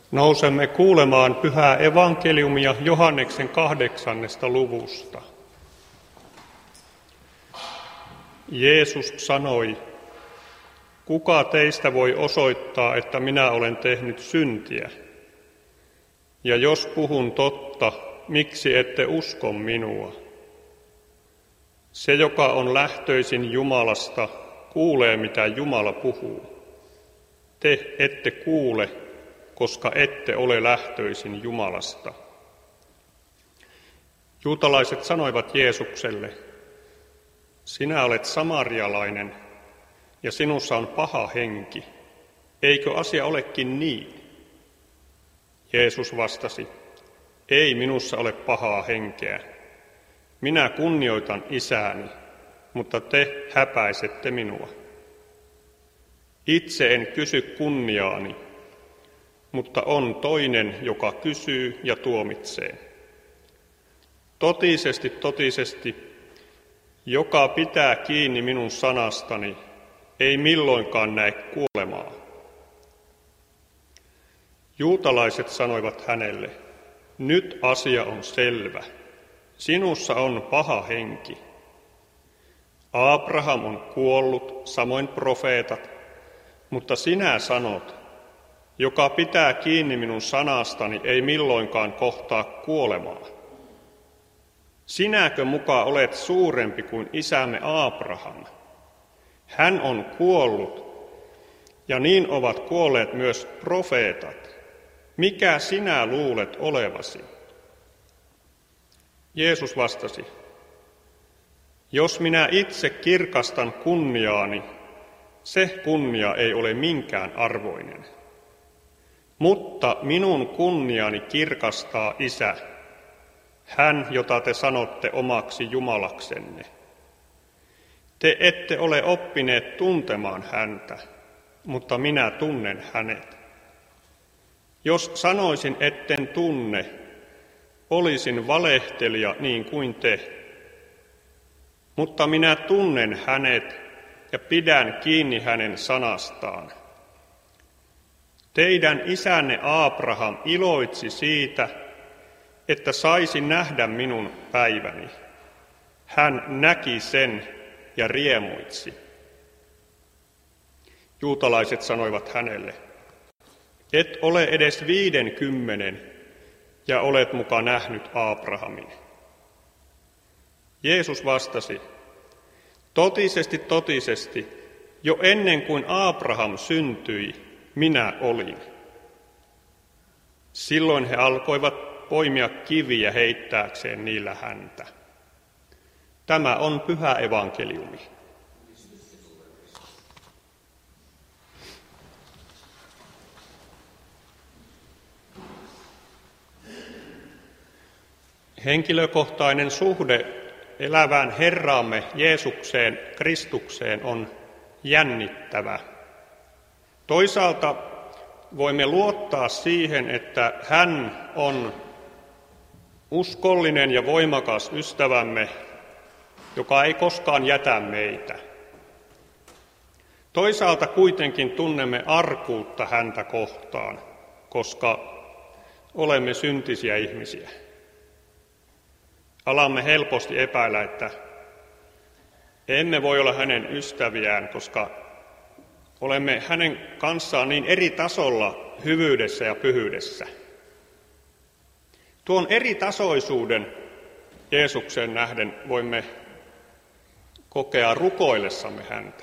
Nousemme kuulemaan pyhää evankeliumia Johanneksen 8. luvusta. Jeesus sanoi, kuka teistä voi osoittaa, että minä olen tehnyt syntiä? Ja jos puhun totta, miksi ette usko minua? Se, joka on lähtöisin Jumalasta, kuulee, mitä Jumala puhuu. Te ette kuule, koska ette ole lähtöisin Jumalasta. Juutalaiset sanoivat Jeesukselle, sinä olet samarialainen ja sinussa on paha henki. Eikö asia olekin niin? Jeesus vastasi, ei minussa ole pahaa henkeä. Minä kunnioitan isääni, mutta te häpäisette minua. Itse en kysy kunniaani, mutta on toinen, joka kysyy ja tuomitsee. Totisesti, totisesti, joka pitää kiinni minun sanastani, ei milloinkaan näe kuolemaa. Juutalaiset sanoivat hänelle, nyt asia on selvä. Sinussa on paha henki. Abraham on kuollut, samoin profeetat, mutta sinä sanot, joka pitää kiinni minun sanastani, ei milloinkaan kohtaa kuolemaa. Sinäkö muka olet suurempi kuin isämme Abraham? Hän on kuollut, ja niin ovat kuolleet myös profeetat. Mikä sinä luulet olevasi? Jeesus vastasi, jos minä itse kirkastan kunniaani, se kunnia ei ole minkään arvoinen. Mutta minun kunniani kirkastaa Isä, hän, jota te sanotte omaksi Jumalaksenne. Te ette ole oppineet tuntemaan häntä, mutta minä tunnen hänet. Jos sanoisin, etten tunne, olisin valehtelija niin kuin te. Mutta minä tunnen hänet ja pidän kiinni hänen sanastaan. Teidän isänne Abraham iloitsi siitä, että saisi nähdä minun päiväni. Hän näki sen ja riemuitsi. Juutalaiset sanoivat hänelle, et ole edes 50 ja olet muka nähnyt Abrahamin. Jeesus vastasi, totisesti, totisesti, jo ennen kuin Abraham syntyi, minä olin. Silloin he alkoivat poimia kiviä heittääkseen niillä häntä. Tämä on pyhä evankeliumi. Henkilökohtainen suhde elävään Herraamme Jeesukseen, Kristukseen on jännittävä. Toisaalta voimme luottaa siihen, että hän on uskollinen ja voimakas ystävämme, joka ei koskaan jätä meitä. Toisaalta kuitenkin tunnemme arkuutta häntä kohtaan, koska olemme syntisiä ihmisiä. Alamme helposti epäillä, että emme voi olla hänen ystäviään, koska olemme hänen kanssaan niin eri tasolla hyvyydessä ja pyhyydessä. Tuon eri tasoisuuden Jeesukseen nähden voimme kokea rukoillessamme häntä.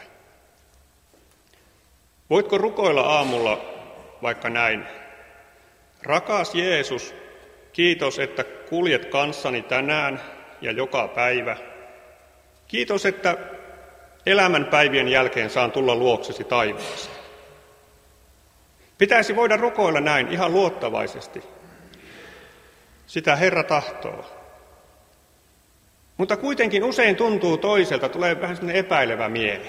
Voitko rukoilla aamulla vaikka näin? Rakas Jeesus, kiitos, että kuljet kanssani tänään ja joka päivä. Kiitos, että elämän päivien jälkeen saan tulla luoksesi taivaaseen. Pitäisi voida rukoilla näin ihan luottavaisesti. Sitä Herra tahtoo. Mutta kuitenkin usein tuntuu toiselta, tulee vähän sellainen epäilevä mieli.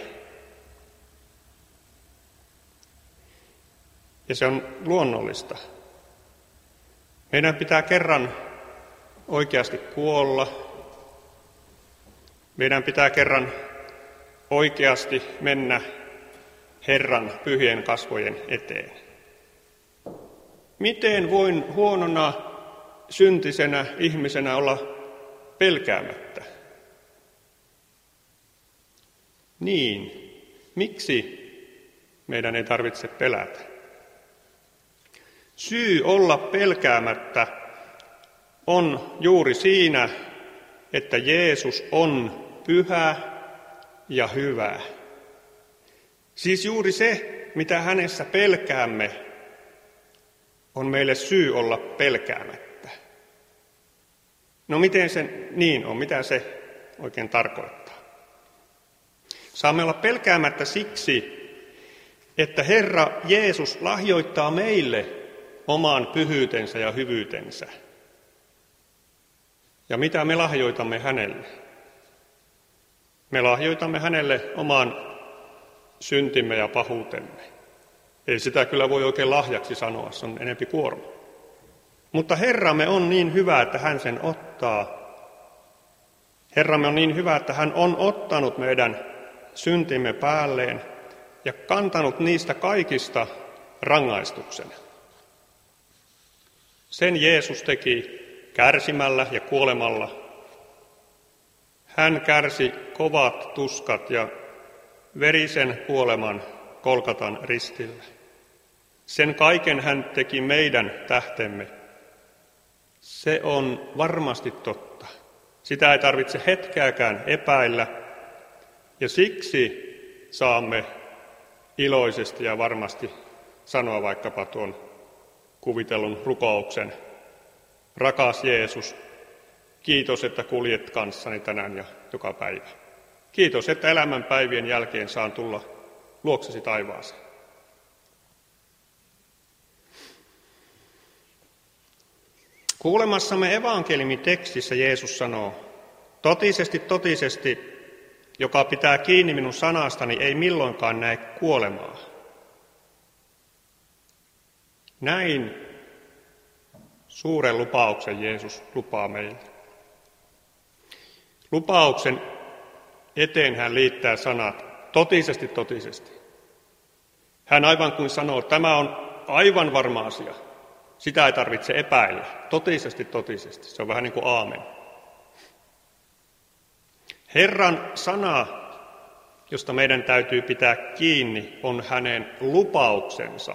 Ja se on luonnollista. Meidän pitää kerran oikeasti kuolla. Meidän pitää kerran oikeasti mennä Herran pyhien kasvojen eteen. Miten voin huonona syntisenä ihmisenä olla pelkäämättä? Niin, miksi meidän ei tarvitse pelätä? Syy olla pelkäämättä on juuri siinä, että Jeesus on pyhä ja hyvä. Siis juuri se, mitä hänessä pelkäämme, on meille syy olla pelkäämättä. No miten se niin on? Mitä se oikein tarkoittaa? Saamme olla pelkäämättä siksi, että Herra Jeesus lahjoittaa meille oman pyhyytensä ja hyvyytensä. Ja mitä me lahjoitamme hänelle? Me lahjoitamme hänelle oman syntimme ja pahuutemme. Ei sitä kyllä voi oikein lahjaksi sanoa, se on enempi kuorma. Mutta Herramme on niin hyvä, että hän sen ottaa. Herramme on niin hyvä, että hän on ottanut meidän syntimme päälleen ja kantanut niistä kaikista rangaistuksen. Sen Jeesus teki kärsimällä ja kuolemalla. Hän kärsi kovat tuskat ja verisen kuoleman Golgatan ristillä. Sen kaiken hän teki meidän tähtemme. Se on varmasti totta. Sitä ei tarvitse hetkeäkään epäillä, ja siksi saamme iloisesti ja varmasti sanoa vaikkapa tuon kuvitellun rukouksen. Rakas Jeesus, kiitos, että kuljet kanssani tänään ja joka päivä. Kiitos, että elämän päivien jälkeen saan tulla luoksesi taivaaseen. Kuulemassamme evankeliumitekstissä Jeesus sanoo, totisesti, totisesti, joka pitää kiinni minun sanastani, ei milloinkaan näe kuolemaa. Näin suuren lupauksen Jeesus lupaa meille. Lupauksen eteen hän liittää sanat, totisesti, totisesti. Hän aivan kuin sanoo, että tämä on aivan varma asia. Sitä ei tarvitse epäillä. Totisesti, totisesti. Se on vähän niin kuin aamen. Herran sana, josta meidän täytyy pitää kiinni, on hänen lupauksensa.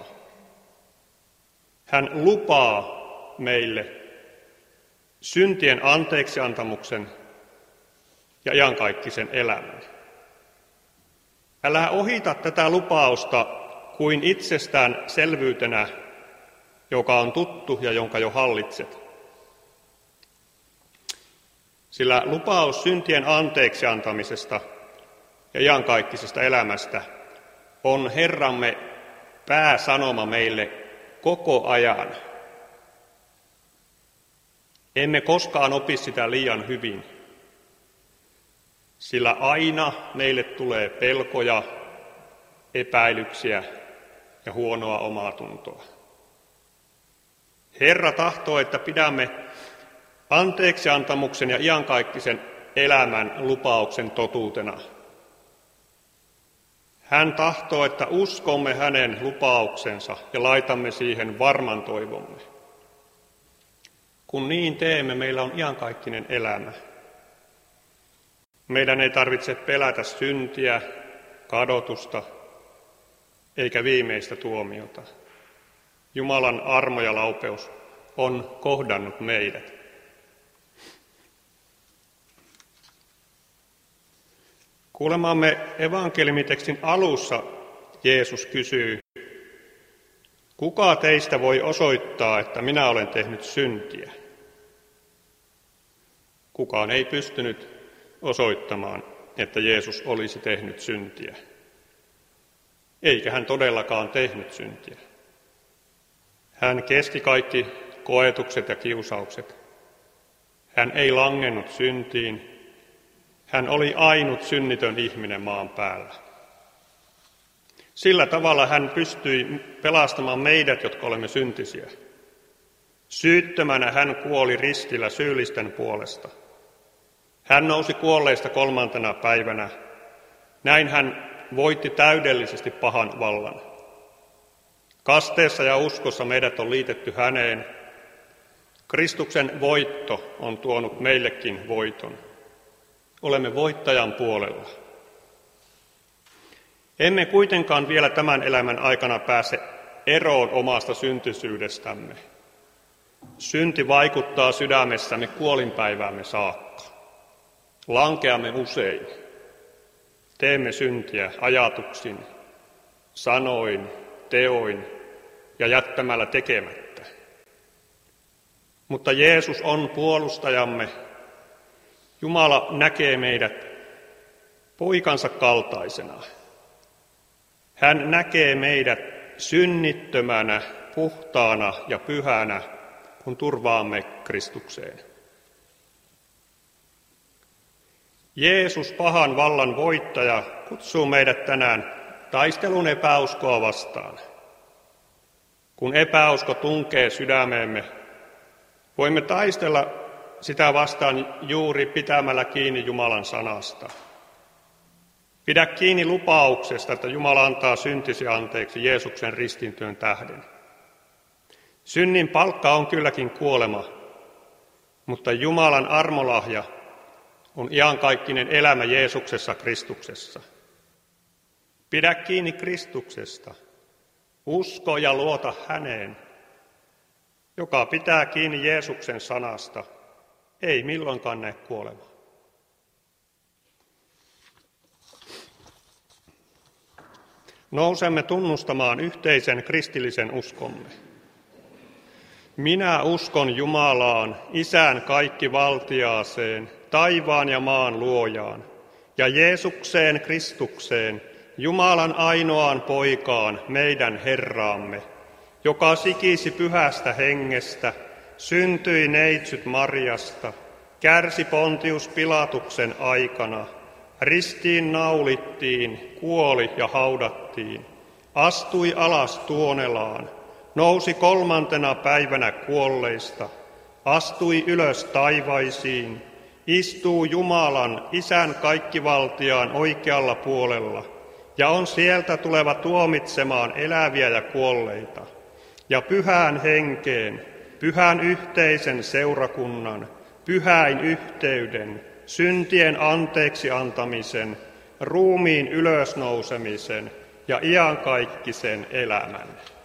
Hän lupaa meille syntien anteeksiantamuksen ja iankaikkisen elämän. Älä ohita tätä lupausta kuin itsestäänselvyytenä, joka on tuttu ja jonka jo hallitset. Sillä lupaus syntien anteeksiantamisesta ja iankaikkisesta elämästä on Herramme pääsanoma meille koko ajan. Emme koskaan opi sitä liian hyvin, sillä aina meille tulee pelkoja, epäilyksiä ja huonoa omaatuntoa. Herra tahtoo, että pidämme anteeksiantamuksen ja iankaikkisen elämän lupauksen totuutena. Hän tahtoo, että uskomme hänen lupauksensa ja laitamme siihen varman toivomme. Kun niin teemme, meillä on iankaikkinen elämä. Meidän ei tarvitse pelätä syntiä, kadotusta eikä viimeistä tuomiota. Jumalan armo ja laupeus on kohdannut meidät. Kuulemamme evankeliumitekstin alussa Jeesus kysyy, kuka teistä voi osoittaa, että minä olen tehnyt syntiä? Kukaan ei pystynyt osoittamaan, että Jeesus olisi tehnyt syntiä. Eikä hän todellakaan tehnyt syntiä. Hän kesti kaikki koetukset ja kiusaukset. Hän ei langennut syntiin. Hän oli ainut synnitön ihminen maan päällä. Sillä tavalla hän pystyi pelastamaan meidät, jotka olemme syntisiä. Syyttömänä hän kuoli ristillä syyllisten puolesta. Hän nousi kuolleista 3. päivänä. Näin hän voitti täydellisesti pahan vallan. Kasteessa ja uskossa meidät on liitetty häneen. Kristuksen voitto on tuonut meillekin voiton. Olemme voittajan puolella. Emme kuitenkaan vielä tämän elämän aikana pääse eroon omasta syntisyydestämme. Synti vaikuttaa sydämessämme kuolinpäiväämme saakka. Lankeamme usein. Teemme syntiä ajatuksin, sanoin, teoin ja jättämällä tekemättä. Mutta Jeesus on puolustajamme. Jumala näkee meidät poikansa kaltaisena. Hän näkee meidät synnittömänä, puhtaana ja pyhänä, kun turvaamme Kristukseen. Jeesus, pahan vallan voittaja, kutsuu meidät tänään taistelun epäuskoa vastaan. Kun epäusko tunkee sydämeemme, voimme taistella sitä vastaan juuri pitämällä kiinni Jumalan sanasta. Pidä kiinni lupauksesta, että Jumala antaa syntisi anteeksi Jeesuksen ristintyön tähden. Synnin palkka on kylläkin kuolema, mutta Jumalan armolahja on iankaikkinen elämä Jeesuksessa Kristuksessa. Pidä kiinni Kristuksesta, usko ja luota häneen. Joka pitää kiinni Jeesuksen sanasta, ei milloinkaan näe kuolemaa. Nousemme tunnustamaan yhteisen kristillisen uskomme. Minä uskon Jumalaan, Isään kaikkivaltiaaseen, taivaan ja maan luojaan, ja Jeesukseen Kristukseen, Jumalan ainoaan poikaan, meidän Herraamme, joka sikisi pyhästä hengestä, syntyi neitsyt Marjasta, kärsi Pontius Pilatuksen aikana, ristiin naulittiin, kuoli ja haudattiin, astui alas tuonelaan, nousi 3. päivänä kuolleista, astui ylös taivaisiin, istuu Jumalan, Isän kaikkivaltiaan oikealla puolella, ja on sieltä tuleva tuomitsemaan eläviä ja kuolleita, ja pyhään henkeen, pyhän yhteisen seurakunnan, pyhäin yhteyden, syntien anteeksi antamisen, ruumiin ylösnousemisen ja iankaikkisen elämän.